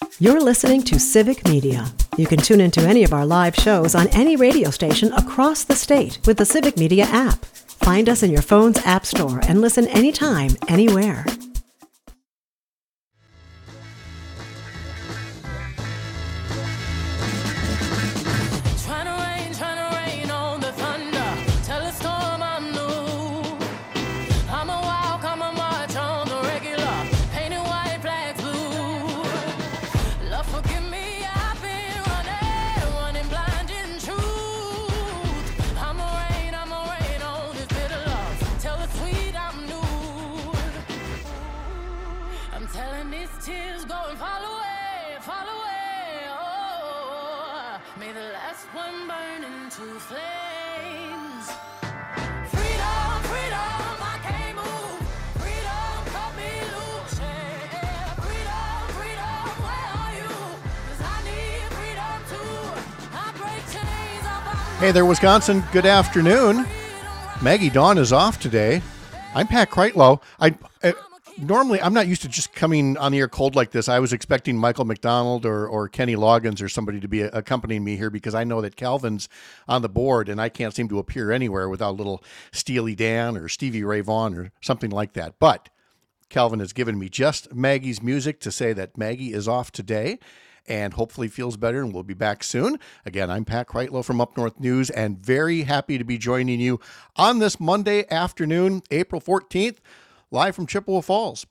You're listening to Civic Media. You can tune into any of our live shows on any radio station across the state with the Civic Media app. Find us in your phone's app store and listen anytime, anywhere. Hey there, Wisconsin. Good afternoon. Maggie Dawn is off today. I'm Pat Kreitlow. Normally, I'm not used to just coming on the air cold like this. I was expecting Michael McDonald or Kenny Loggins or somebody to be accompanying me here because I know that Calvin's on the board and I can't seem to appear anywhere without little Steely Dan or Stevie Ray Vaughan or something like that. But Calvin has given me just Maggie's music to say that Maggie is off today and hopefully feels better and we'll be back soon. Again, I'm Pat Kreitlow from Up North News and very happy to be joining you on this Monday afternoon, April 14th, live from Chippewa Falls.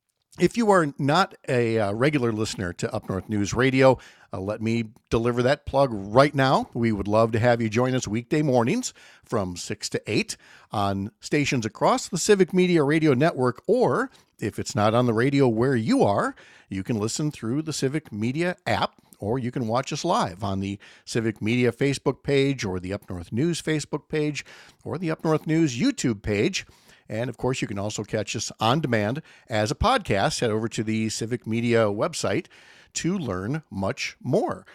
If you are not a regular listener to Up North News Radio, let me deliver that plug right now. We would love to have you join us weekday mornings from 6 to 8 on stations across the Civic Media Radio Network, or if it's not on the radio where you are, you can listen through the Civic Media app, or you can watch us live on the Civic Media Facebook page or the Up North News Facebook page or the Up North News YouTube page. And, of course, you can also catch us on demand as a podcast. Head over to the Civic Media website to learn much more.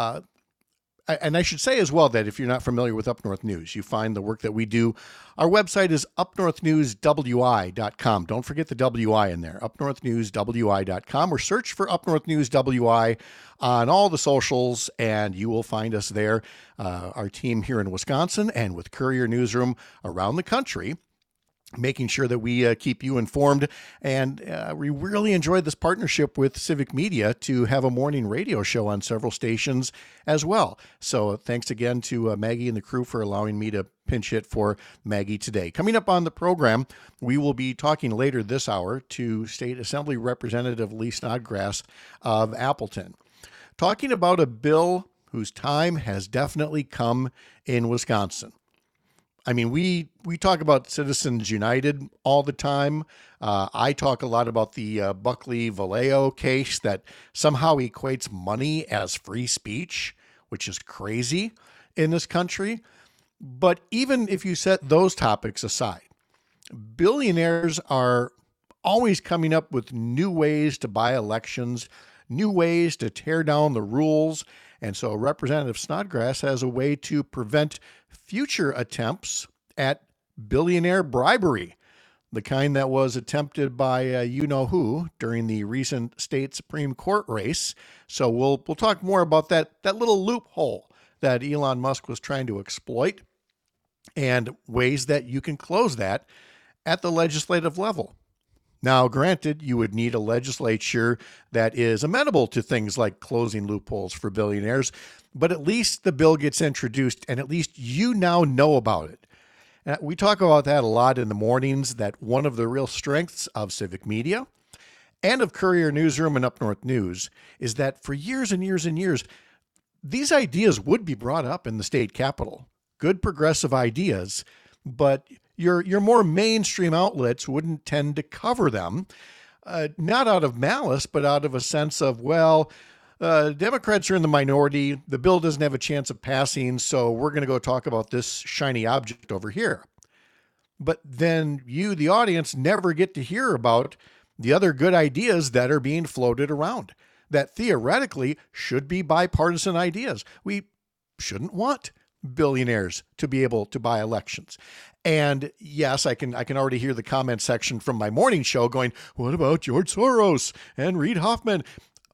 And I should say as well that if you're not familiar with Up North News, you find the work that we do. Our website is upnorthnewswi.com. Don't forget the WI in there, upnorthnewswi.com, or search for Up North News WI on all the socials, and you will find us there. Our team here in Wisconsin and with Courier Newsroom around the country, making sure that we keep you informed. And we really enjoyed this partnership with Civic Media to have a morning radio show on several stations as well. So thanks again to Maggie and the crew for allowing me to pinch hit for Maggie today. Coming up on the program, we will be talking later this hour to State Assembly Representative Lee Snodgrass of Appleton, talking about a bill whose time has definitely come in Wisconsin. I mean, we talk about Citizens United all the time. I talk a lot about the Buckley-Vallejo case that somehow equates money as free speech, which is crazy in this country. But even if you set those topics aside, billionaires are always coming up with new ways to buy elections, new ways to tear down the rules. And so Representative Snodgrass has a way to prevent future attempts at billionaire bribery, the kind that was attempted by you-know-who during the recent state Supreme Court race. So we'll talk more about that little loophole that Elon Musk was trying to exploit and ways that you can close that at the legislative level. Now, granted, you would need a legislature that is amenable to things like closing loopholes for billionaires, but at least the bill gets introduced and at least you now know about it. And we talk about that a lot in the mornings, that one of the real strengths of Civic Media and of Courier Newsroom and Up North News is that for years and years and years, these ideas would be brought up in the state capitol. Good progressive ideas, but your more mainstream outlets wouldn't tend to cover them, not out of malice, but out of a sense of, well, Democrats are in the minority. The bill doesn't have a chance of passing, so we're going to go talk about this shiny object over here. But then you, the audience, never get to hear about the other good ideas that are being floated around that theoretically should be bipartisan ideas. We shouldn't want billionaires to be able to buy elections. And yes, I can already hear the comment section from my morning show going, what about George Soros and Reid Hoffman?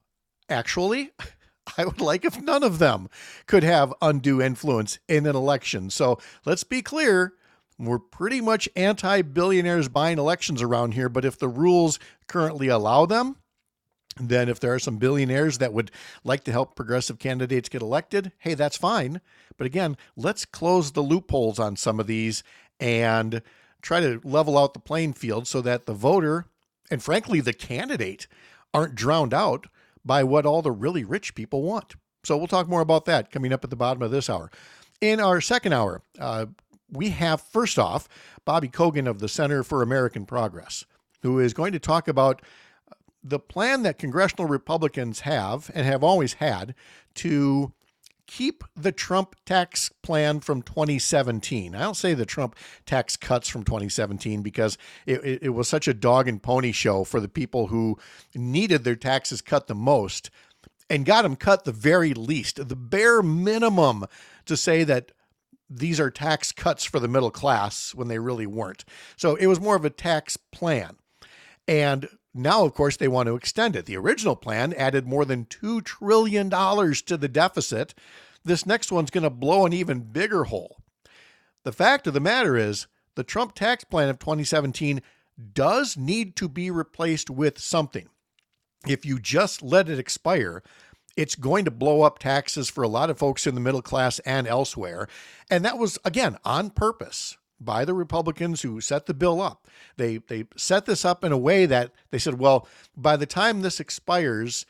Actually, I would like if none of them could have undue influence in an election. So let's be clear. We're pretty much anti-billionaires buying elections around here, but if the rules currently allow them, then if there are some billionaires that would like to help progressive candidates get elected, hey, that's fine. But again, let's close the loopholes on some of these and try to level out the playing field so that the voter and frankly the candidate aren't drowned out by what all the really rich people want. So we'll talk more about that coming up at the bottom of this hour. In our second hour, we have, first off, Bobby Kogan of the Center for American Progress, who is going to talk about the plan that congressional Republicans have and have always had to keep the Trump tax plan from 2017. I don't say the Trump tax cuts from 2017 because it was such a dog and pony show for the people who needed their taxes cut the most and got them cut the very least, the bare minimum to say that these are tax cuts for the middle class when they really weren't. So it was more of a tax plan. And now, of course, they want to extend it. The original plan added more than $2 trillion to the deficit. This next one's going to blow an even bigger hole. The fact of the matter is, the Trump tax plan of 2017 does need to be replaced with something. If you just let it expire, it's going to blow up taxes for a lot of folks in the middle class and elsewhere. And that was, again, on purpose by the Republicans who set the bill up. They set this up in a way that they said, well, by the time this expires,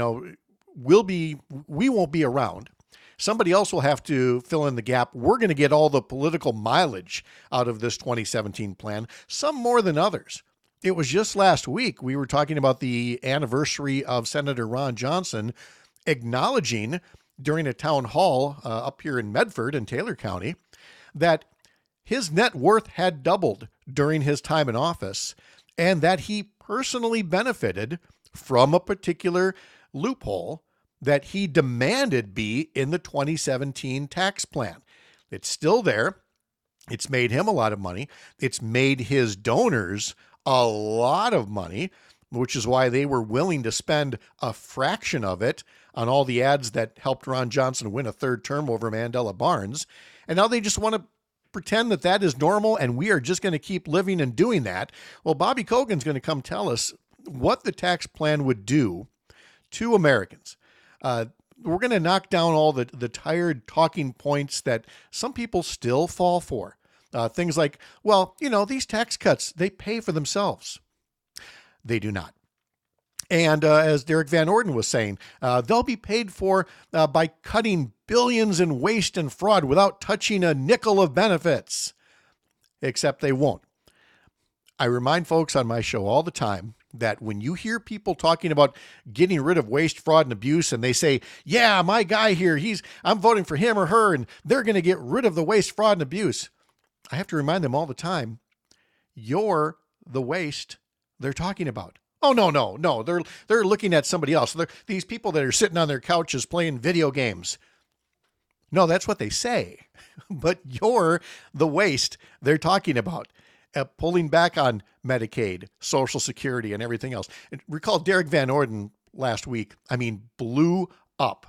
we won't be around. Somebody else will have to fill in the gap. We're going to get all the political mileage out of this 2017 plan, some more than others. It was just last week we were talking about the anniversary of Senator Ron Johnson acknowledging during a town hall up here in Medford in Taylor County that his net worth had doubled during his time in office and that he personally benefited from a particular loophole that he demanded be in the 2017 tax plan. It's still there. It's made him a lot of money. It's made his donors a lot of money, which is why they were willing to spend a fraction of it on all the ads that helped Ron Johnson win a third term over Mandela Barnes. And now they just want to pretend that that is normal and we are just going to keep living and doing that. Well, Bobby Kogan's going to come tell us what the tax plan would do to Americans. We're going to knock down all the tired talking points that some people still fall for. Things like, well, these tax cuts, they pay for themselves. They do not. And as Derek Van Orden was saying, they'll be paid for by cutting billions in waste and fraud without touching a nickel of benefits. Except they won't. I remind folks on my show all the time that when you hear people talking about getting rid of waste, fraud, and abuse, and they say, yeah, my guy here, I'm voting for him or her, and they're going to get rid of the waste, fraud, and abuse. I have to remind them all the time, you're the waste they're talking about. Oh, no. They're looking at somebody else. They're these people that are sitting on their couches playing video games. No, that's what they say. But you're the waste they're talking about. Pulling back on Medicaid, Social Security, and everything else. And recall Derek Van Orden last week, blew up,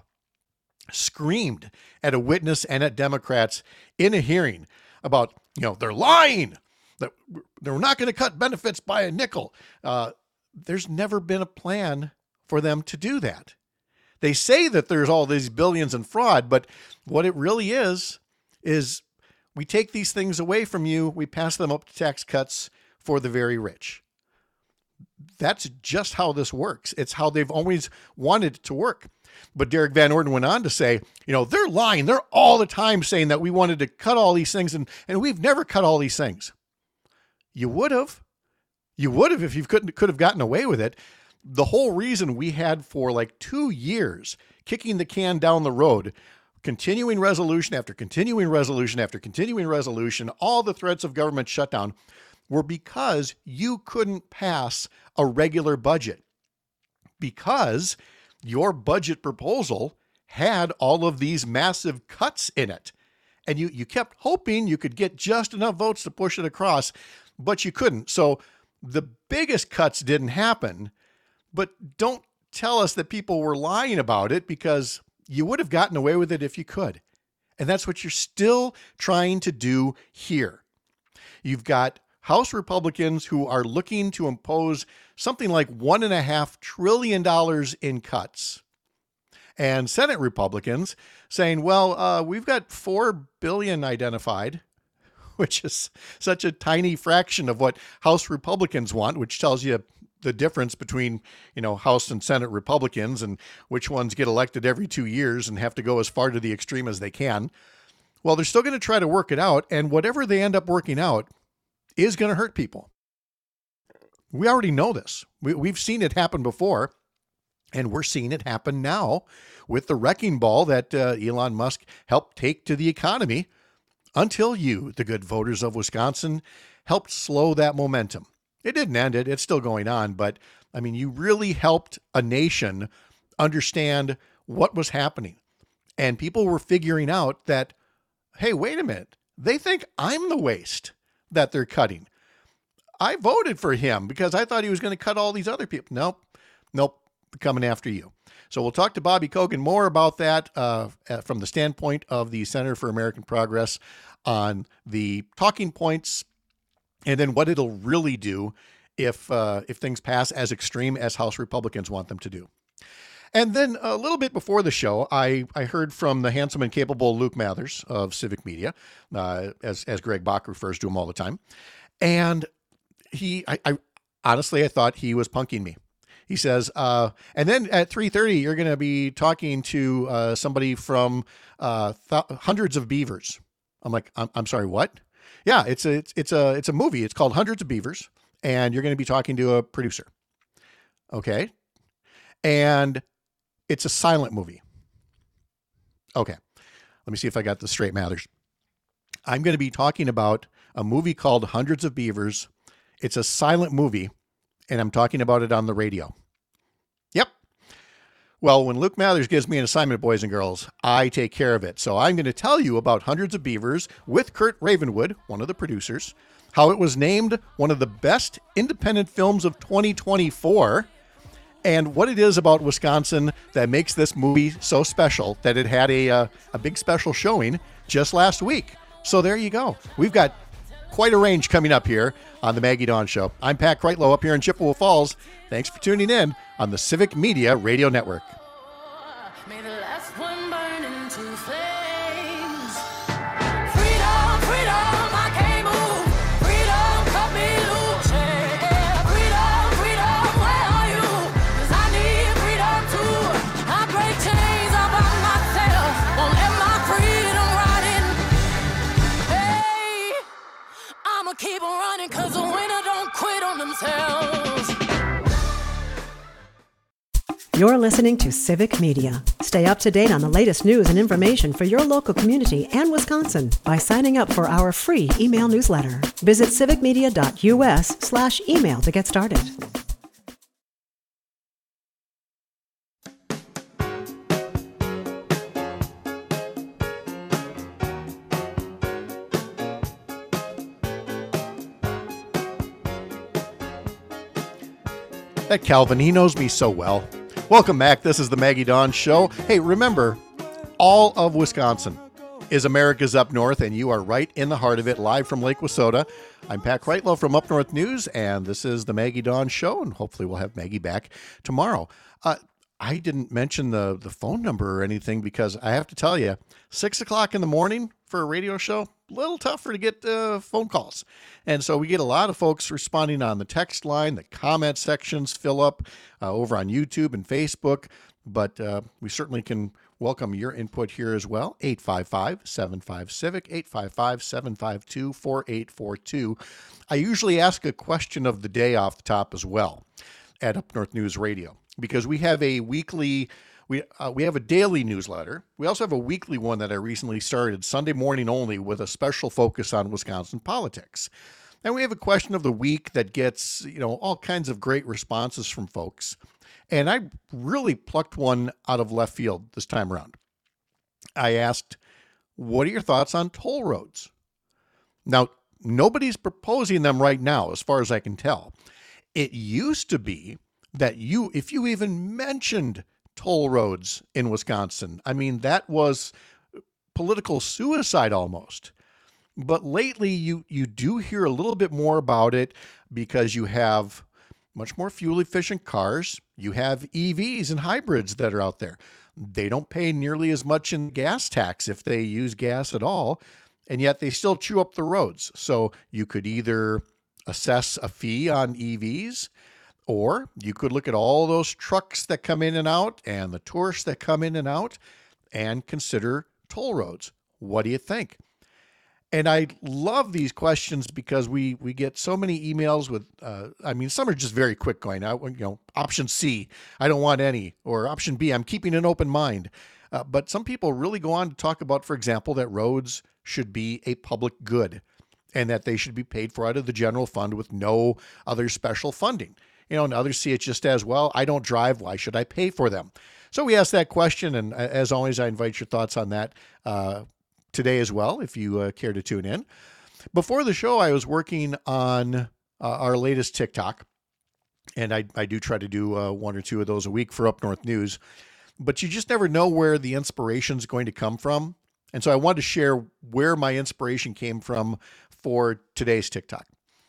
screamed at a witness and at Democrats in a hearing about, they're lying, that they're not going to cut benefits by a nickel. There's never been a plan for them to do that. They say that there's all these billions in fraud, but what it really is we take these things away from you, we pass them up to tax cuts for the very rich. That's just how this works. It's how they've always wanted it to work. But Derek Van Orden went on to say, they're lying. They're all the time saying that we wanted to cut all these things, and we've never cut all these things. You would have. You would have if you could have gotten away with it. The whole reason we had for like 2 years kicking the can down the road, continuing resolution after continuing resolution after continuing resolution, all the threats of government shutdown were because you couldn't pass a regular budget. Because your budget proposal had all of these massive cuts in it. And you kept hoping you could get just enough votes to push it across, but you couldn't. So the biggest cuts didn't happen, but don't tell us that people were lying about it because you would have gotten away with it if you could. And that's what you're still trying to do here. You've got House Republicans who are looking to impose something like $1.5 trillion in cuts. And Senate Republicans saying, well, we've got $4 billion identified, which is such a tiny fraction of what House Republicans want, which tells you the difference between, House and Senate Republicans and which ones get elected every 2 years and have to go as far to the extreme as they can. Well, they're still going to try to work it out. And whatever they end up working out is going to hurt people. We already know this. We've seen it happen before, and we're seeing it happen now with the wrecking ball that Elon Musk helped take to the economy until you, the good voters of Wisconsin, helped slow that momentum. It didn't end it. It's still going on. But, you really helped a nation understand what was happening. And people were figuring out that, hey, wait a minute. They think I'm the waste that they're cutting. I voted for him because I thought he was going to cut all these other people. Nope, coming after you. So we'll talk to Bobby Kogan more about that from the standpoint of the Center for American Progress on the talking points and then what it'll really do if things pass as extreme as House Republicans want them to do. And then a little bit before the show, I heard from the handsome and capable Luke Mathers of Civic Media, as Greg Bach refers to him all the time. And I honestly thought he was punking me. He says, and then at 3:30, you're going to be talking to somebody from Hundreds of Beavers. I'm like, I'm sorry, what? Yeah, it's a movie. It's called Hundreds of Beavers, and you're going to be talking to a producer. Okay. And it's a silent movie. Okay. Let me see if I got this straight, Mathers. I'm going to be talking about a movie called Hundreds of Beavers. It's a silent movie, and I'm talking about it on the radio. Yep. Well, when Luke Mathers gives me an assignment, boys and girls, I take care of it. So I'm going to tell you about Hundreds of Beavers with Kurt Ravenwood, one of the producers, how it was named one of the best independent films of 2024, and what it is about Wisconsin that makes this movie so special that it had a big special showing just last week. So there you go. We've got quite a range coming up here on the Maggie Dawn Show. I'm Pat Kreitlow up here in Chippewa Falls. Thanks for tuning in on the Civic Media Radio Network. May the last one burn into flames. Freedom, freedom, I can't move. Freedom, cut me loose. Yeah. Freedom, where are you? 'Cause I need freedom too. I break chains all by myself. Won't let my freedom rot in. Hey, I'ma keep on running 'cause the winner don't quit on themselves. You're listening to Civic Media. Stay up to date on the latest news and information for your local community and Wisconsin by signing up for our free email newsletter. Visit civicmedia.us/email to get started. That Calvin, he knows me so well. Welcome back. This is the Maggie Dawn Show. Hey, remember, all of Wisconsin is America's Up North, and you are right in the heart of it, live from Lake Wissota. I'm Pat Kreitlow from Up North News, and this is the Maggie Dawn Show, and hopefully we'll have Maggie back tomorrow. I didn't mention the phone number or anything because I have to tell you, 6 o'clock in the morning for a radio show, a little tougher to get phone calls. And so we get a lot of folks responding on the text line. The comment sections fill up over on YouTube and Facebook. But we certainly can welcome your input here as well. 855-75-CIVIC, 855-752-4842. I usually ask a question of the day off the top as well at Up North News Radio, because we have a weekly, we have a daily newsletter. We also have a weekly one that I recently started, Sunday morning only, with a special focus on Wisconsin politics. And we have a question of the week that gets, all kinds of great responses from folks. And I really plucked one out of left field this time around. I asked, what are your thoughts on toll roads? Now, nobody's proposing them right now, as far as I can tell. It used to be that if you even mentioned toll roads in Wisconsin, I mean, that was political suicide almost. But lately, you do hear a little bit more about it because you have much more fuel efficient cars. You have EVs and hybrids that are out there. They don't pay nearly as much in gas tax if they use gas at all, and yet they still chew up the roads. So you could either assess a fee on EVs, or you could look at all those trucks that come in and out and the tourists that come in and out and consider toll roads. What do you think? And I love these questions because we get so many emails with, some are just very quick going, option C, I don't want any, or option B, I'm keeping an open mind. But some people really go on to talk about, for example, that roads should be a public good and that they should be paid for out of the general fund with no other special funding. And others see it just as, well, I don't drive, why should I pay for them? So we ask that question, and as always, I invite your thoughts on that today as well, if you care to tune in. Before the show, I was working on our latest TikTok, and I do try to do one or two of those a week for Up North News, but you just never know where the inspiration is going to come from. And so I wanted to share where my inspiration came from for today's TikTok.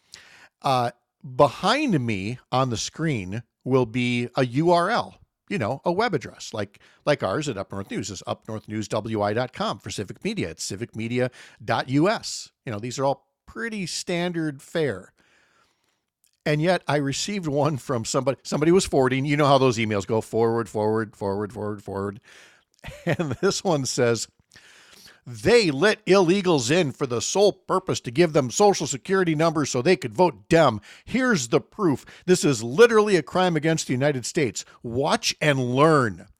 Behind me on the screen will be a URL, a web address like ours at Up North News is upnorthnewswi.com. For Civic Media, it's civicmedia.us. These are all pretty standard fare. And yet I received one from somebody was forwarding. You know how those emails go, forward. And this one says, they let illegals in for the sole purpose to give them social security numbers so they could vote Dem. Here's the proof. This is literally a crime against the United States. Watch and learn.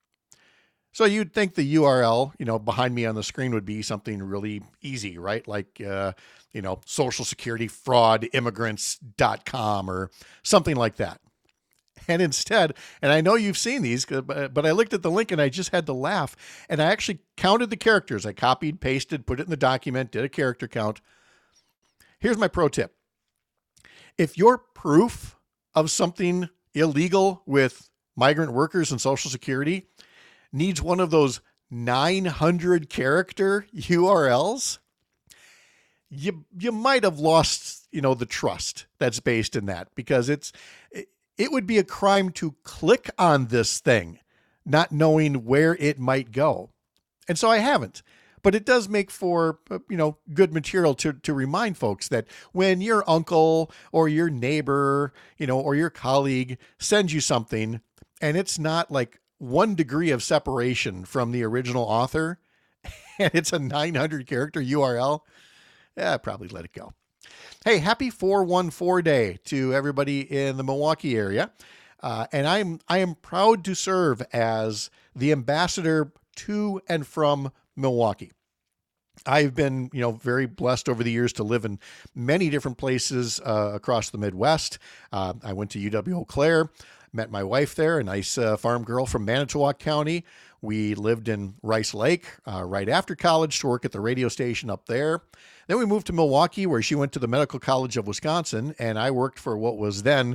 So you'd think the URL, behind me on the screen would be something really easy, right? Like, social security fraud immigrants.com or something like that. And instead, and I know you've seen these, but I looked at the link and I just had to laugh. And I actually counted the characters. I copied, pasted, put it in the document, did a character count. Here's my pro tip. If your proof of something illegal with migrant workers and Social Security needs one of those 900 character URLs, you might have lost, the trust that's based in that, because it would be a crime to click on this thing, not knowing where it might go. And so I haven't. But it does make for, good material to remind folks that when your uncle or your neighbor, or your colleague sends you something and it's not like 1 degree of separation from the original author and it's a 900 character URL, probably let it go. Hey, happy 414 day to everybody in the Milwaukee area. And I am proud to serve as the ambassador to and from Milwaukee. I've been, very blessed over the years to live in many different places across the Midwest. I went to UW Eau Claire, met my wife there, a nice farm girl from Manitowoc County. We lived in Rice Lake right after college to work at the radio station up there. Then we moved to Milwaukee, where she went to the Medical College of Wisconsin, and I worked for what was then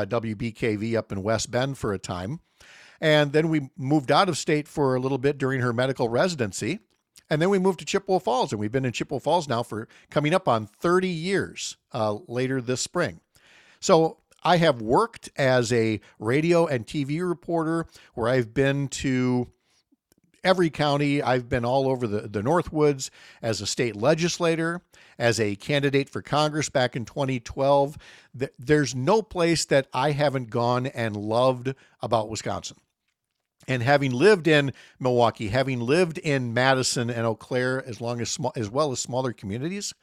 WBKV up in West Bend for a time. And then we moved out of state for a little bit during her medical residency. And then we moved to Chippewa Falls, and we've been in Chippewa Falls now for coming up on 30 years later this spring. So I have worked as a radio and TV reporter where I've been to every county. I've been all over the Northwoods as a state legislator, as a candidate for Congress back in 2012. There's no place that I haven't gone and loved about Wisconsin. And having lived in Milwaukee, having lived in Madison and Eau Claire, as well as smaller communities,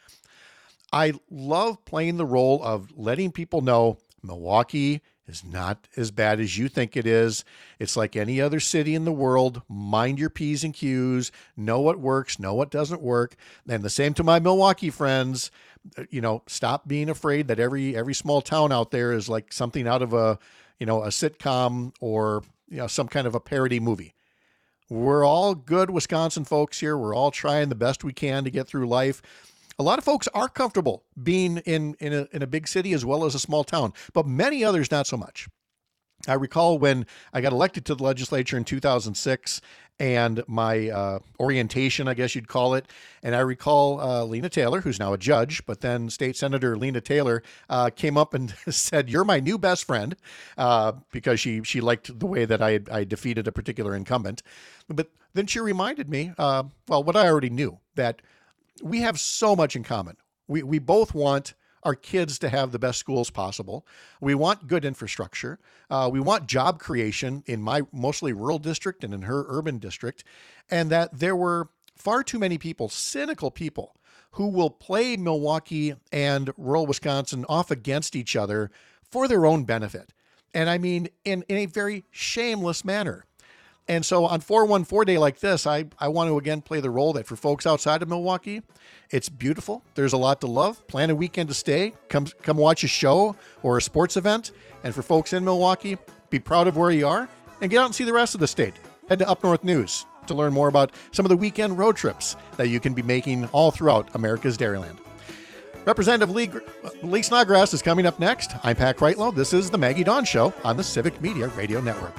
I love playing the role of letting people know Milwaukee is not as bad as you think it is. It's like any other city in the world. Mind your P's and Q's, know what works, know what doesn't work. And the same to my Milwaukee friends, stop being afraid that every small town out there is like something out of a sitcom or, some kind of a parody movie. We're all good Wisconsin folks here. We're all trying the best we can to get through life. A lot of folks are comfortable being in a big city as well as a small town, but many others not so much. I recall when I got elected to the legislature in 2006 and my orientation, I guess you'd call it. And I recall Lena Taylor, who's now a judge, but then State Senator Lena Taylor came up and said, "You're my new best friend," because she liked the way that I defeated a particular incumbent. But then she reminded me, what I already knew, that we have so much in common. We both want our kids to have the best schools possible. We want good infrastructure. We want job creation in my mostly rural district and in her urban district. And that there were far too many people, cynical people, who will play Milwaukee and rural Wisconsin off against each other for their own benefit. And I mean, in a very shameless manner. And so on 414 Day like this, I want to again play the role that for folks outside of Milwaukee, it's beautiful. There's a lot to love. Plan a weekend to stay. Come watch a show or a sports event. And for folks in Milwaukee, be proud of where you are and get out and see the rest of the state. Head to Up North News to learn more about some of the weekend road trips that you can be making all throughout America's Dairyland. Representative Lee Snodgrass is coming up next. I'm Pat Kreitlow. This is the Maggie Dawn Show on the Civic Media Radio Network.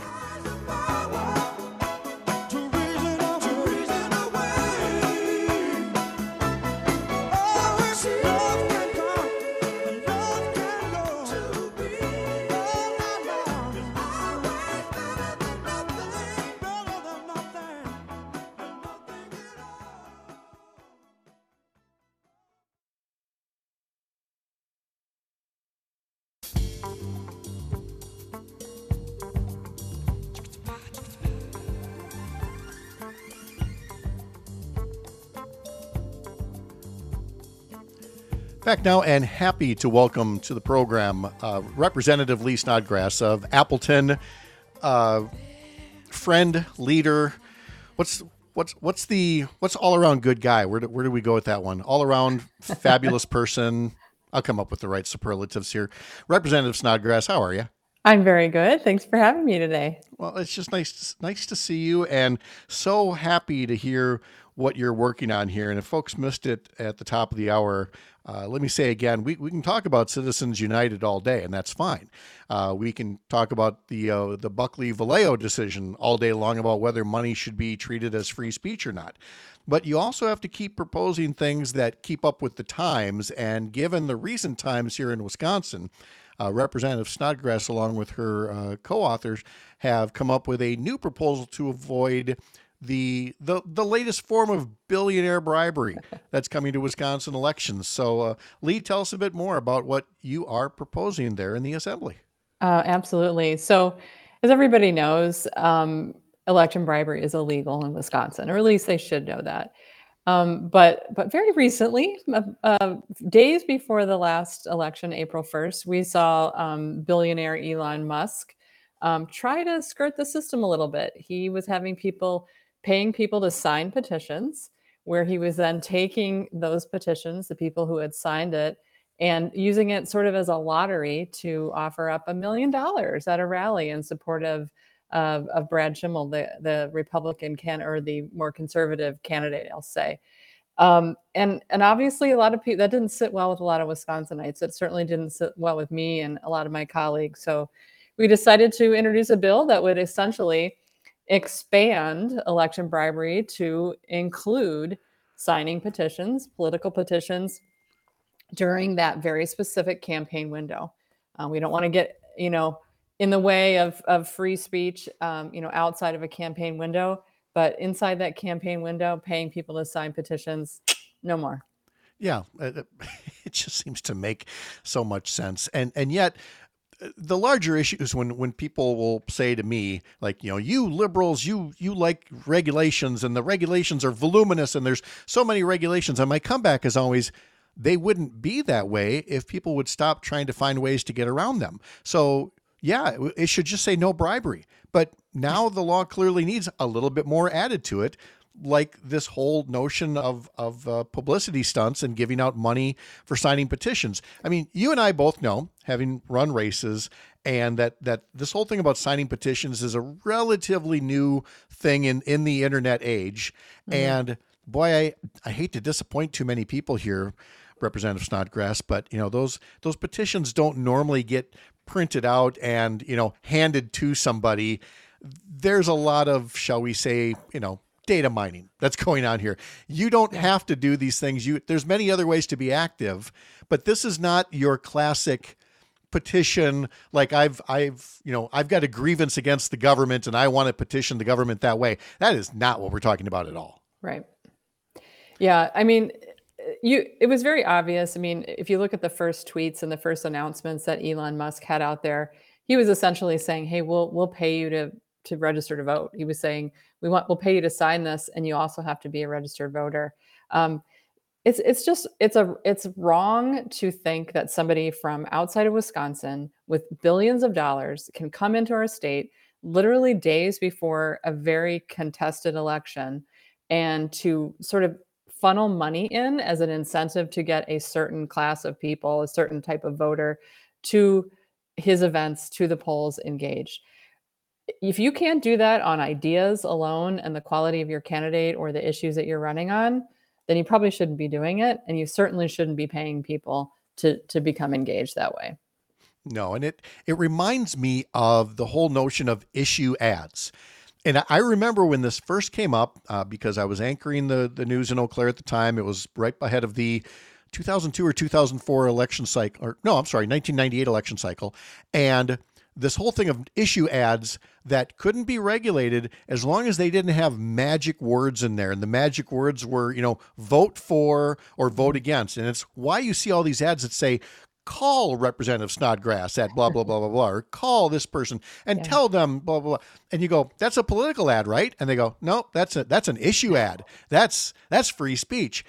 Back now, and happy to welcome to the program Representative Lee Snodgrass of Appleton, friend, leader. What's all around good guy? Where do we go with that one? All around fabulous person. I'll come up with the right superlatives here. Representative Snodgrass, how are you? I'm very good. Thanks for having me today. Well, it's just nice to see you, and so happy to hear what you're working on here. And if folks missed it at the top of the hour, let me say again, we can talk about Citizens United all day, and that's fine. We can talk about the Buckley-Vallejo decision all day long about whether money should be treated as free speech or not. But you also have to keep proposing things that keep up with the times. And given the recent times here in Wisconsin, Representative Snodgrass, along with her co-authors, have come up with a new proposal to avoid the latest form of billionaire bribery that's coming to Wisconsin elections. So, Lee, tell us a bit more about what you are proposing there in the Assembly. Absolutely. So, as everybody knows, election bribery is illegal in Wisconsin, or at least they should know that. But very recently, days before the last election, April 1st, we saw billionaire Elon Musk try to skirt the system a little bit. He was paying people to sign petitions, where he was then taking those petitions, the people who had signed it, and using it sort of as a lottery to offer up $1 million at a rally in support of Brad Schimmel, the Republican or the more conservative candidate, I'll say. And obviously a lot of people, that didn't sit well with a lot of Wisconsinites. It certainly didn't sit well with me and a lot of my colleagues. So we decided to introduce a bill that would essentially expand election bribery to include signing petitions, political petitions, during that very specific campaign window. We don't want to get, in the way of free speech, outside of a campaign window, but inside that campaign window, paying people to sign petitions, no more. Yeah, it just seems to make so much sense. And yet, the larger issue is when people will say to me, like, you liberals, you like regulations, and the regulations are voluminous, and there's so many regulations. And my comeback is always, they wouldn't be that way if people would stop trying to find ways to get around them. So yeah, it should just say no bribery. But now the law clearly needs a little bit more added to it, like this whole notion of publicity stunts and giving out money for signing petitions. I mean, you and I both know, having run races, and that this whole thing about signing petitions is a relatively new thing in the internet age. Mm-hmm. And boy, I hate to disappoint too many people here, Representative Snodgrass, but those petitions don't normally get printed out and handed to somebody. There's a lot of, shall we say, data mining that's going on here. You don't have to do these things. There's many other ways to be active, but this is not your classic petition. Like I've got a grievance against the government and I want to petition the government that way. That is not what we're talking about at all. Right. Yeah. I mean, it was very obvious. I mean, if you look at the first tweets and the first announcements that Elon Musk had out there, he was essentially saying, "Hey, we'll pay you to register to vote." He was saying, we'll pay you to sign this, and you also have to be a registered voter. It's wrong to think that somebody from outside of Wisconsin with billions of dollars can come into our state literally days before a very contested election and to sort of funnel money in as an incentive to get a certain class of people, a certain type of voter, to his events, to the polls, engaged. If you can't do that on ideas alone and the quality of your candidate or the issues that you're running on, then you probably shouldn't be doing it. And you certainly shouldn't be paying people to become engaged that way. No, and it reminds me of the whole notion of issue ads. And I remember when this first came up, because I was anchoring the news in Eau Claire at the time. It was right ahead of the 2002 or 2004 election cycle, 1998 election cycle. And this whole thing of issue ads that couldn't be regulated as long as they didn't have magic words in there. And the magic words were, vote for or vote against. And it's why you see all these ads that say, call Representative Snodgrass at blah, blah, blah, blah, blah, or call this person and tell them blah, blah, blah. And you go, that's a political ad, right? And they go, no, that's an issue ad. That's free speech.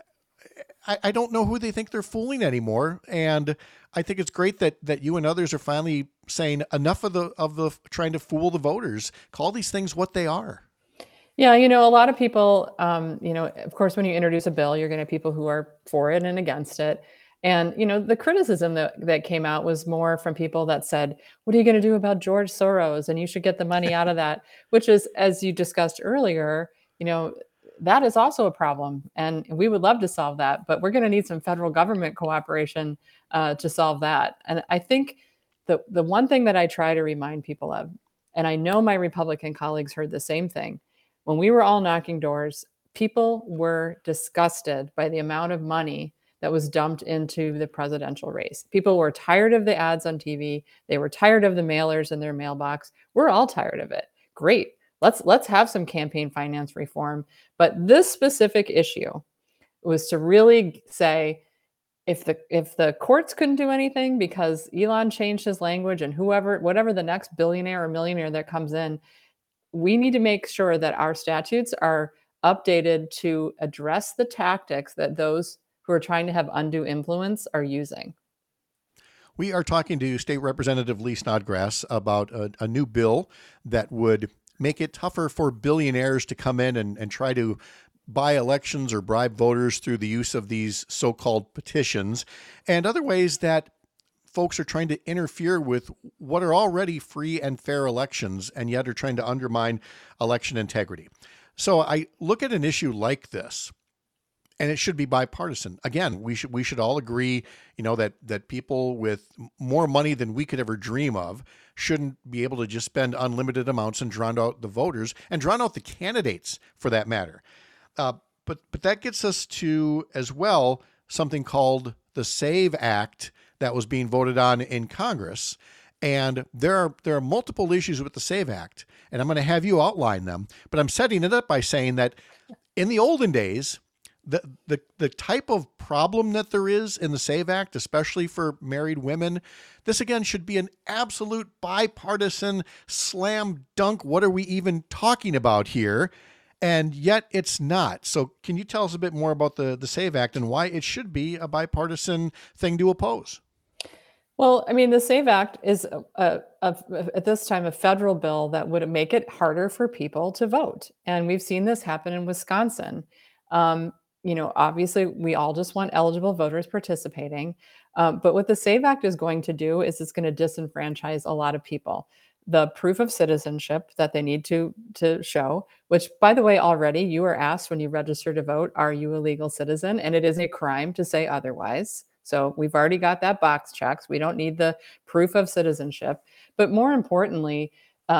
I don't know who they think they're fooling anymore. And I think it's great that you and others are finally saying enough of the trying to fool the voters. Call these things what they are. Yeah, a lot of people, of course, when you introduce a bill, you're going to have people who are for it and against it. And, the criticism that came out was more from people that said, what are you going to do about George Soros? And you should get the money out of that, which is, as you discussed earlier, that is also a problem. And we would love to solve that, but we're going to need some federal government cooperation to solve that. And I think the one thing that I try to remind people of, and I know my Republican colleagues heard the same thing, when we were all knocking doors, people were disgusted by the amount of money that was dumped into the presidential race. People were tired of the ads on TV. They were tired of the mailers in their mailbox. We're all tired of it. Great. Let's have some campaign finance reform. But this specific issue was to really say, if the courts couldn't do anything because Elon changed his language and whatever the next billionaire or millionaire that comes in, we need to make sure that our statutes are updated to address the tactics that those who are trying to have undue influence are using. We are talking to State Representative Lee Snodgrass about a new bill that would make it tougher for billionaires to come in and try to buy elections or bribe voters through the use of these so-called petitions and other ways that folks are trying to interfere with what are already free and fair elections and yet are trying to undermine election integrity. So I look at an issue like this, and it should be bipartisan. Again, we should all agree, that people with more money than we could ever dream of shouldn't be able to just spend unlimited amounts and drown out the voters and drown out the candidates for that matter. But that gets us to, as well, something called the SAVE Act that was being voted on in Congress. And there are multiple issues with the SAVE Act, and I'm going to have you outline them. But I'm setting it up by saying that in the olden days, the type of problem that there is in the SAVE Act, especially for married women, this again should be an absolute bipartisan slam dunk. What are we even talking about here? And yet it's not. So can you tell us a bit more about the SAVE Act and why it should be a bipartisan thing to oppose? Well, I mean, the SAVE Act is at this time a federal bill that would make it harder for people to vote. And we've seen this happen in Wisconsin. Obviously, we all just want eligible voters participating. But what the SAVE Act is going to do is it's going to disenfranchise a lot of people. the proof of citizenship that they need to show, which, by the way, already you are asked when you register to vote, are you a legal citizen? And it is a crime to say otherwise. So we've already got that box checked. We don't need the proof of citizenship. But more importantly,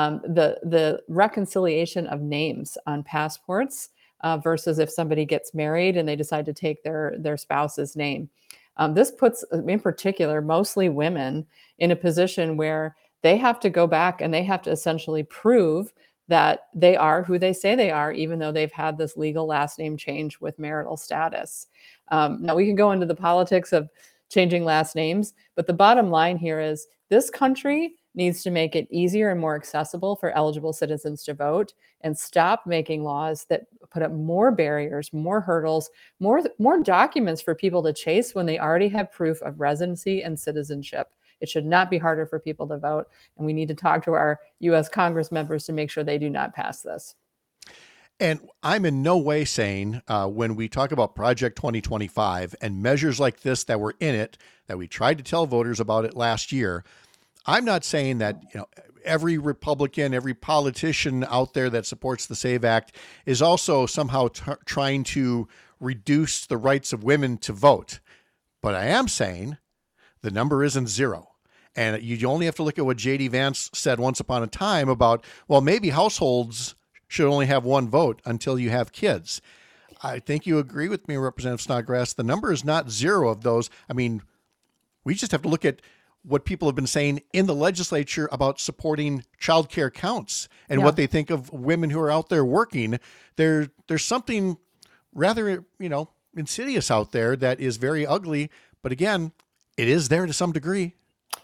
the reconciliation of names on passports versus if somebody gets married and they decide to take their spouse's name. This puts, in particular, mostly women in a position where they have to go back and they have to essentially prove that they are who they say they are, even though they've had this legal last name change with marital status. Now, we can go into the politics of changing last names, but the bottom line here is this country needs to make it easier and more accessible for eligible citizens to vote and stop making laws that put up more barriers, more hurdles, more documents for people to chase when they already have proof of residency and citizenship. It should not be harder for people to vote, and we need to talk to our U.S. Congress members to make sure they do not pass this. And I'm in no way saying when we talk about Project 2025 and measures like this that were in it, that we tried to tell voters about it last year, I'm not saying that, every Republican, every politician out there that supports the SAVE Act is also somehow trying to reduce the rights of women to vote. But I am saying the number isn't zero. And you only have to look at what J.D. Vance said once upon a time about, well, maybe households should only have one vote until you have kids. I think you agree with me, Representative Snodgrass. The number is not zero of those. I mean, we just have to look at what people have been saying in the legislature about supporting child care counts and what they think of women who are out there working. There's something rather, insidious out there that is very ugly. But again, it is there to some degree.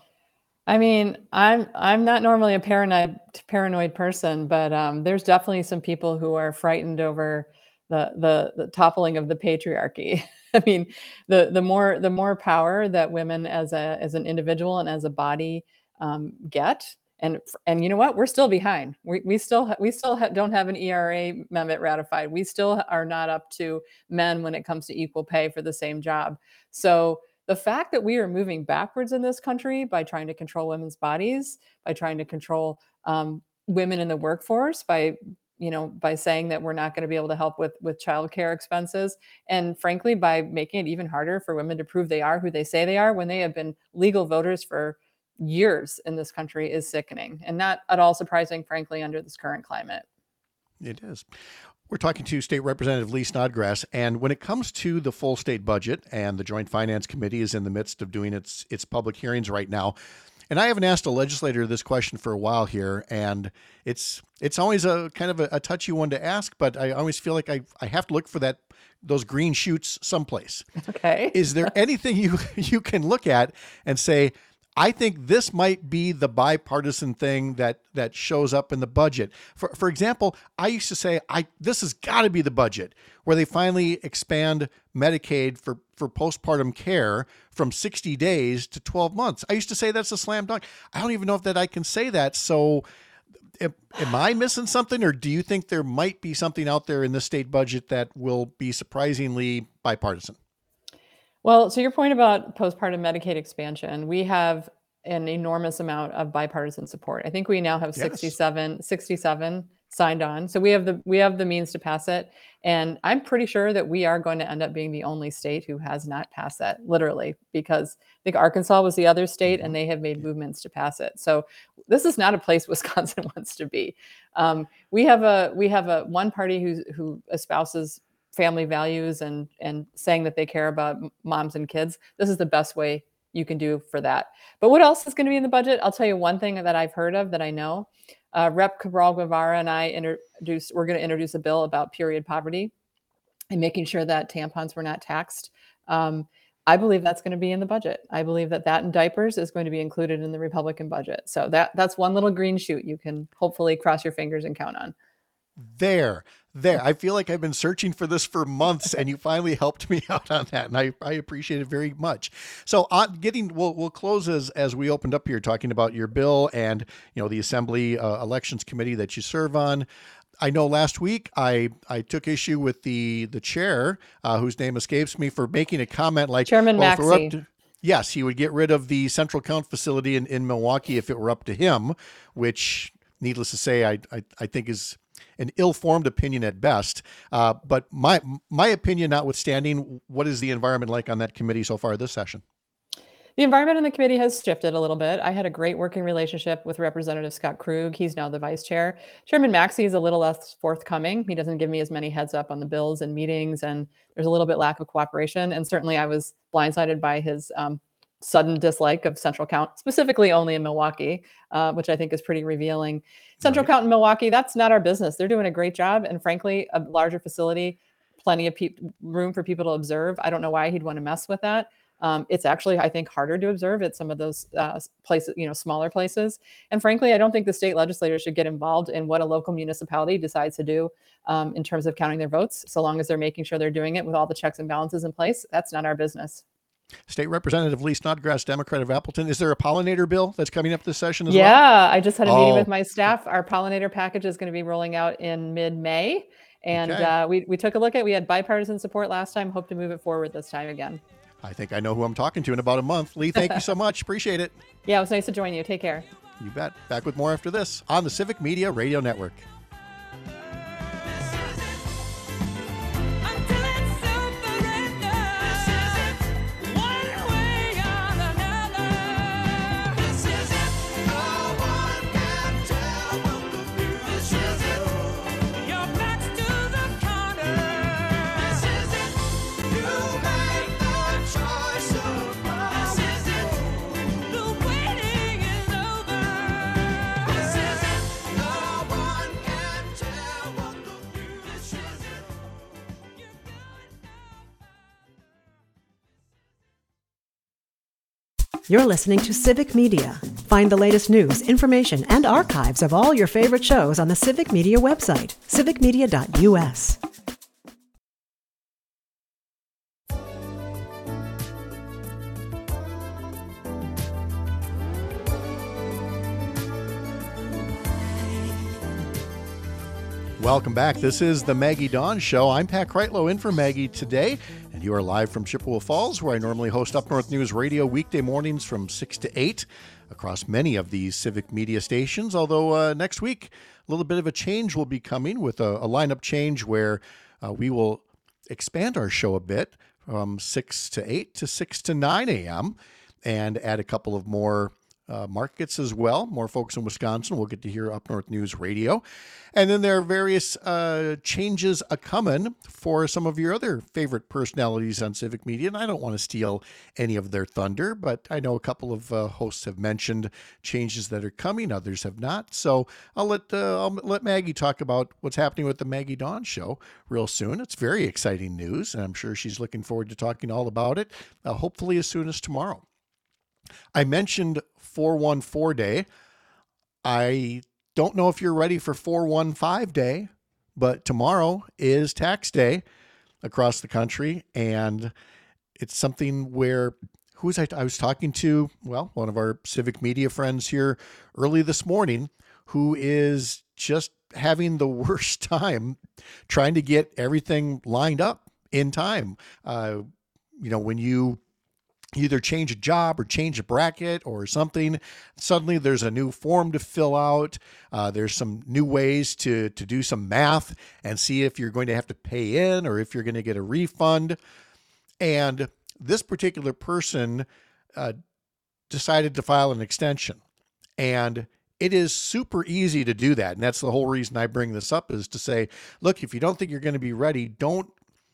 I mean, I'm not normally a paranoid person, but there's definitely some people who are frightened over the toppling of the patriarchy. I mean, the more power that women as an individual and as a body get, and you know what, we're still behind. We still don't have an ERA amendment ratified. We still are not up to men when it comes to equal pay for the same job. So the fact that we are moving backwards in this country by trying to control women's bodies, by trying to control women in the workforce, by saying that we're not going to be able to help with childcare expenses, and frankly, by making it even harder for women to prove they are who they say they are when they have been legal voters for years in this country is sickening and not at all surprising, frankly, under this current climate. It is. We're talking to State Representative Lee Snodgrass, and when it comes to the full state budget, and the Joint Finance Committee is in the midst of doing its public hearings right now, and I haven't asked a legislator this question for a while here, and it's always a kind of a touchy one to ask, but I always feel like I have to look for those green shoots someplace. Okay. Is there anything you can look at and say, I think this might be the bipartisan thing that shows up in the budget? For example, I used to say, this has got to be the budget where they finally expand Medicaid for postpartum care from 60 days to 12 months. I used to say that's a slam dunk. I don't even know if I can say that. So am I missing something, or do you think there might be something out there in the state budget that will be surprisingly bipartisan? Well, so your point about postpartum Medicaid expansion, we have an enormous amount of bipartisan support. I think we now have 67 signed on. So we have the means to pass it. And I'm pretty sure that we are going to end up being the only state who has not passed that, literally, because I think Arkansas was the other state and they have made movements to pass it. So this is not a place Wisconsin wants to be. We have a one party who espouses family values and saying that they care about moms and kids. This is the best way you can do for that. But what else is going to be in the budget? I'll tell you one thing that I've heard of that I know. Rep. Cabral Guevara and I we're going to introduce a bill about period poverty and making sure that tampons were not taxed. I believe that's going to be in the budget. I believe that and diapers is going to be included in the Republican budget. So that's one little green shoot you can hopefully cross your fingers and count on. There. I feel like I've been searching for this for months, and you finally helped me out on that, and I appreciate it very much. So we'll close as we opened up here talking about your bill and the Assembly Elections Committee that you serve on. I know last week I took issue with the chair, whose name escapes me, for making a comment like Chairman Maxey. Yes, he would get rid of the central count facility in Milwaukee if it were up to him, which, needless to say, I think is an ill-formed opinion at best. But my opinion notwithstanding, what is the environment like on that committee so far this session? The environment in the committee has shifted a little bit. I had a great working relationship with Representative Scott Krug. He's now the vice chair. Chairman Maxey is a little less forthcoming. He doesn't give me as many heads up on the bills and meetings, and there's a little bit lack of cooperation. And certainly I was blindsided by his sudden dislike of central count, specifically only in Milwaukee, which I think is pretty revealing. Central count in Milwaukee, that's not our business. They're doing a great job. And frankly, a larger facility, plenty of room for people to observe. I don't know why he'd want to mess with that. It's actually, I think, harder to observe at some of those places, smaller places. And frankly, I don't think the state legislators should get involved in what a local municipality decides to do in terms of counting their votes, so long as they're making sure they're doing it with all the checks and balances in place. That's not our business. State Representative Lee Snodgrass, Democrat of Appleton. Is there a pollinator bill that's coming up this session as well? Yeah, I just had a meeting with my staff. Our pollinator package is going to be rolling out in mid-May. And we took a look at it. We had bipartisan support last time. Hope to move it forward this time again. I think I know who I'm talking to in about a month. Lee, thank you so much. Appreciate it. Yeah, it was nice to join you. Take care. You bet. Back with more after this on the Civic Media Radio Network. You're listening to Civic Media. Find the latest news, information, and archives of all your favorite shows on the Civic Media website, civicmedia.us. Welcome back. This is the Maggie Dawn Show. I'm Pat Kreitlow in for Maggie today, and you are live from Chippewa Falls, where I normally host Up North News Radio weekday mornings from 6 to 8 across many of these Civic Media stations, although next week a little bit of a change will be coming with a lineup change where we will expand our show a bit from 6 to 8 to 6 to 9 a.m. and add a couple of more markets as well. More folks in Wisconsin will get to hear Up North News Radio. And then there are various changes a-coming for some of your other favorite personalities on Civic Media. And I don't want to steal any of their thunder, but I know a couple of hosts have mentioned changes that are coming. Others have not. So I'll let Maggie talk about what's happening with the Maggie Dawn Show real soon. It's very exciting news, and I'm sure she's looking forward to talking all about it, hopefully as soon as tomorrow. I mentioned 414 Day. I don't know if you're ready for 415 Day, but tomorrow is tax day across the country, and it's something where I was talking to, well, one of our Civic Media friends here early this morning, who is just having the worst time trying to get everything lined up in time. When you either change a job or change a bracket or something, suddenly there's a new form to fill out. There's some new ways to do some math and see if you're going to have to pay in or if you're going to get a refund. And this particular person decided to file an extension. And it is super easy to do that. And that's the whole reason I bring this up, is to say, look, if you don't think you're going to be ready, don't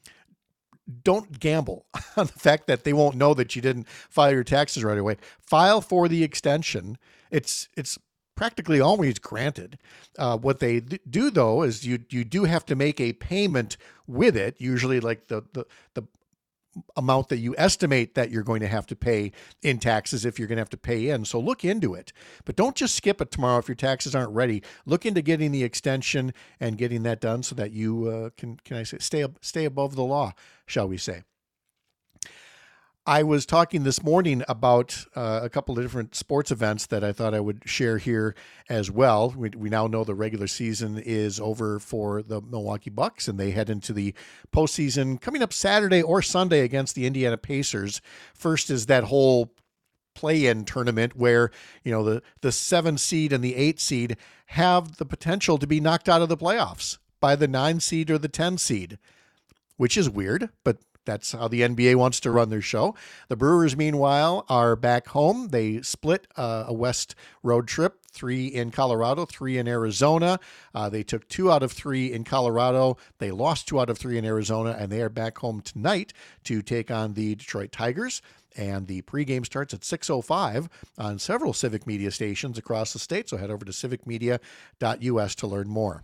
gamble on the fact that they won't know that you didn't file your taxes right away. File for the extension. It's practically always granted. What they do, though, is you do have to make a payment with it, usually like the amount that you estimate that you're going to have to pay in taxes if you're going to have to pay in. So look into it, but don't just skip it tomorrow if your taxes aren't ready. Look into getting the extension and getting that done so that you can I say stay above the law, shall we say. I was talking this morning about a couple of different sports events that I thought I would share here as well. We now know the regular season is over for the Milwaukee Bucks, and they head into the postseason coming up Saturday or Sunday against the Indiana Pacers. First is that whole play-in tournament where, the 7 seed and the 8 seed have the potential to be knocked out of the playoffs by the 9 seed or the 10 seed, which is weird, but that's how the NBA wants to run their show. The Brewers, meanwhile, are back home. They split a West road trip, 3 in Colorado, 3 in Arizona. They took 2 out of 3 in Colorado. They lost 2 out of 3 in Arizona, and they are back home tonight to take on the Detroit Tigers. And the pregame starts at 6:05 on several Civic Media stations across the state, so head over to civicmedia.us to learn more.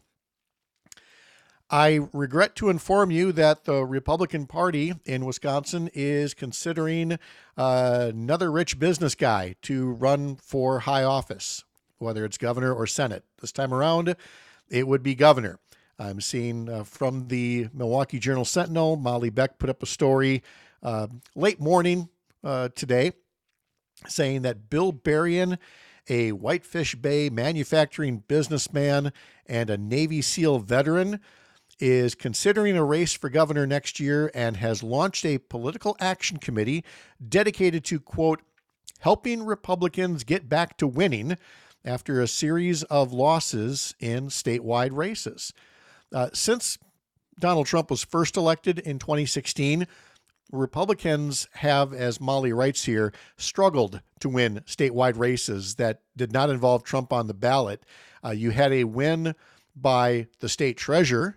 I regret to inform you that the Republican Party in Wisconsin is considering another rich business guy to run for high office, whether it's governor or Senate. This time around, it would be governor. I'm seeing from the Milwaukee Journal-Sentinel, Molly Beck put up a story late morning today saying that Bill Berrien, a Whitefish Bay manufacturing businessman and a Navy SEAL veteran, is considering a race for governor next year and has launched a political action committee dedicated to, quote, helping Republicans get back to winning after a series of losses in statewide races. Since Donald Trump was first elected in 2016, Republicans have, as Molly writes here, struggled to win statewide races that did not involve Trump on the ballot. You had a win by the state treasurer,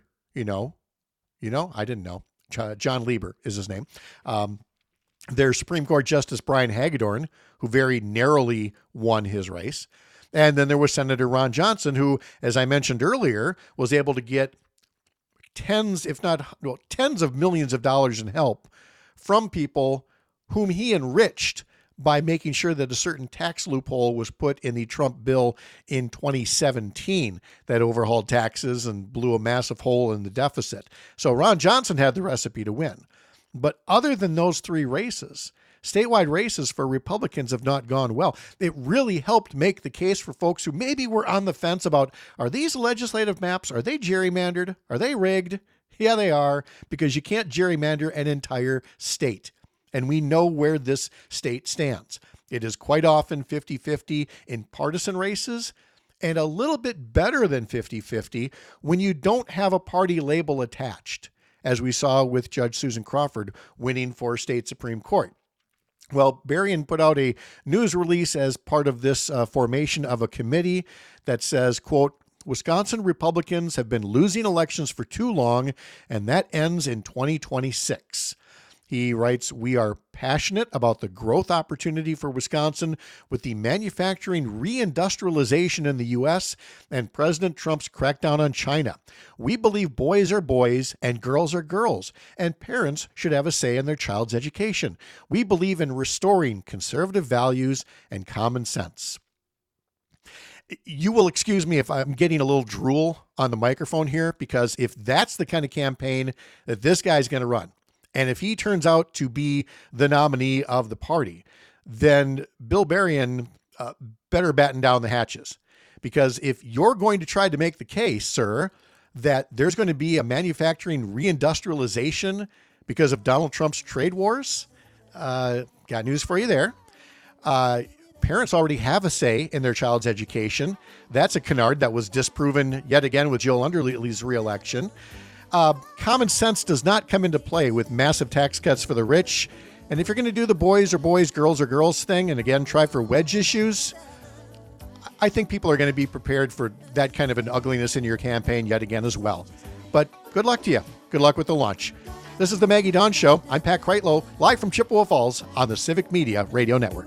I didn't know. John Lieber is his name. There's Supreme Court Justice Brian Hagedorn, who very narrowly won his race. And then there was Senator Ron Johnson, who, as I mentioned earlier, was able to get tens of millions of dollars in help from people whom he enriched by making sure that a certain tax loophole was put in the Trump bill in 2017 that overhauled taxes and blew a massive hole in the deficit. So Ron Johnson had the recipe to win. But other than those 3 races, statewide races for Republicans have not gone well. It really helped make the case for folks who maybe were on the fence about, are these legislative maps? Are they gerrymandered? Are they rigged? Yeah, they are, because you can't gerrymander an entire state. And we know where this state stands. It is quite often 50-50 in partisan races and a little bit better than 50-50 when you don't have a party label attached, as we saw with Judge Susan Crawford winning for state Supreme Court. Well, Berrien put out a news release as part of this formation of a committee that says, quote, Wisconsin Republicans have been losing elections for too long, and that ends in 2026. He writes, we are passionate about the growth opportunity for Wisconsin with the manufacturing reindustrialization in the U.S. and President Trump's crackdown on China. We believe boys are boys and girls are girls, and parents should have a say in their child's education. We believe in restoring conservative values and common sense. You will excuse me if I'm getting a little drool on the microphone here, because if that's the kind of campaign that this guy's going to run, and if he turns out to be the nominee of the party, then Bill Berrien better batten down the hatches. Because if you're going to try to make the case, sir, that there's going to be a manufacturing reindustrialization because of Donald Trump's trade wars, got news for you there. Parents already have a say in their child's education. That's a canard that was disproven yet again with Joe Underly's reelection. Common sense does not come into play with massive tax cuts for the rich. And if you're going to do the boys are boys, girls are girls thing, and again, try for wedge issues, I think people are going to be prepared for that kind of an ugliness in your campaign yet again as well. But good luck to you. Good luck with the launch. This is the Maggie Dawn Show. I'm Pat Kreitlow, live from Chippewa Falls on the Civic Media Radio Network.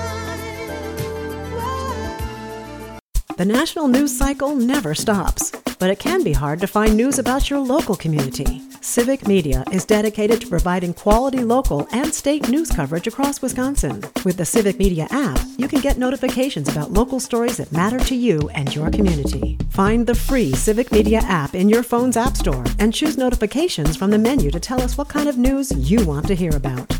The national news cycle never stops. but it can be hard to find news about your local community. Civic Media is dedicated to providing quality local and state news coverage across Wisconsin. With the Civic Media app, you can get notifications about local stories that matter to you and your community. Find the free Civic Media app in your phone's app store and choose notifications from the menu to tell us what kind of news you want to hear about.